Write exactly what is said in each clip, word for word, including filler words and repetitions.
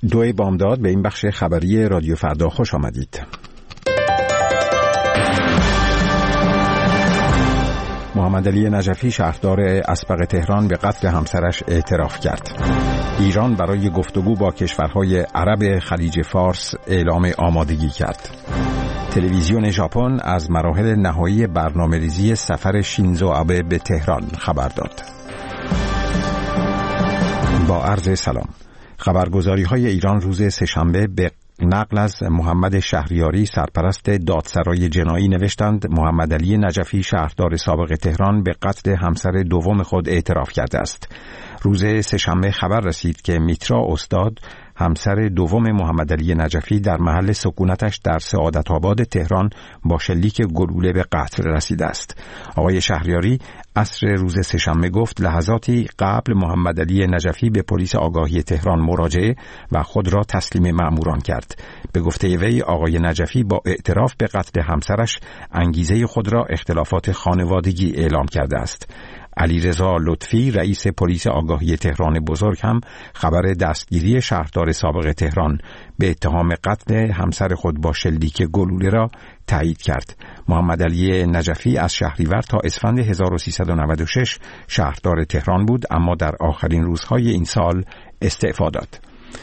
دوی بامداد به این بخش خبری رادیو فردا خوش آمدید. محمد علی نجفی شهردار اسبق تهران به قتل همسرش اعتراف کرد. ایران برای گفتگو با کشورهای عرب خلیج فارس اعلام آمادگی کرد. تلویزیون ژاپن از مراحل نهایی برنامه‌ریزی سفر شینزو آبه به تهران خبر داد. با عرض سلام. خبرگزاری‌های ایران روز سه‌شنبه به نقل از محمد شهریاری سرپرست دادسرای جنایی نوشتند محمد علی نجفی شهردار سابق تهران به قتل همسر دوم خود اعتراف کرده است. روز سه‌شنبه خبر رسید که میترا استاد همسر دوم محمد علی نجفی در محل سکونتش در سعادت‌آباد تهران با شلیک گلوله به قتل رسیده است. آقای شهریاری عصر روز سه‌شنبه گفت لحظاتی قبل محمد علی نجفی به پلیس آگاهی تهران مراجعه و خود را تسلیم مأموران کرد. به گفته وی آقای نجفی با اعتراف به قتل همسرش انگیزه خود را اختلافات خانوادگی اعلام کرده است. علیرضا لطفی رئیس پلیس آگاهی تهران بزرگ هم خبر دستگیری شهردار سابق تهران به اتهام قتل همسر خود با شلیک گلوله را تایید کرد. محمد علی نجفی از شهریور تا اسفند هزار و سیصد و نود و شش شهردار تهران بود، اما در آخرین روزهای این سال استعفا داد.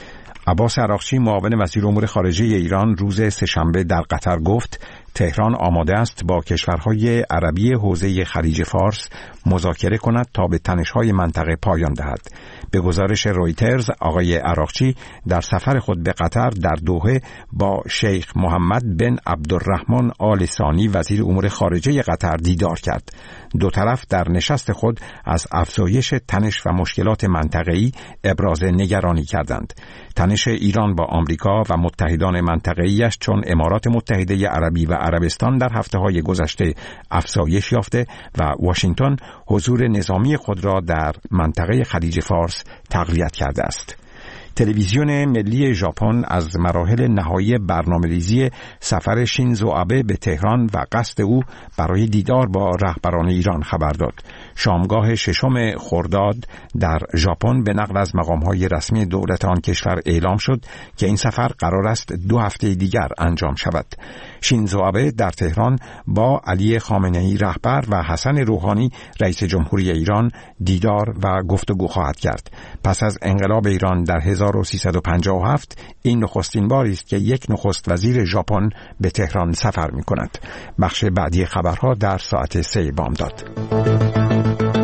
عباس عراقچی معاون وزیر امور خارجه ایران روز سه‌شنبه در قطر گفت تهران آماده است با کشورهای عربی حوزه خلیج فارس مذاکره کند تا به تنش‌های منطقه پایان دهد. به گزارش رویترز آقای عراقچی در سفر خود به قطر در دوحه با شیخ محمد بن عبدالرحمن آل ثانی وزیر امور خارجه قطر دیدار کرد. دو طرف در نشست خود از افزایش تنش و مشکلات منطقه‌ای ابراز نگرانی کردند. تنش ایران با آمریکا و متحدان منطقه‌ایش چون امارات متحده عربی و عربستان در هفته‌های گذشته افزایش یافته و واشنگتن حضور نظامی خود را در منطقه خلیج فارس تقویت کرده است. تلویزیون ملی ژاپن از مراحل نهایی برنامه‌ریزی سفر شینزو آبه به تهران و قصد او برای دیدار با رهبران ایران خبر داد. شامگاه ششم خرداد در ژاپن به نقل از مقام‌های رسمی دولت آن کشور اعلام شد که این سفر قرار است دو هفته دیگر انجام شود. شینزو آبه در تهران با علی خامنه‌ای رهبر و حسن روحانی رئیس جمهوری ایران دیدار و گفتگو خواهد کرد. پس از انقلاب ایران در هزار و سیصد و پنجاه و هفت این نخستین باری است که یک نخست وزیر ژاپن به تهران سفر می‌کند. بخش بعدی خبرها در ساعت سه بامداد.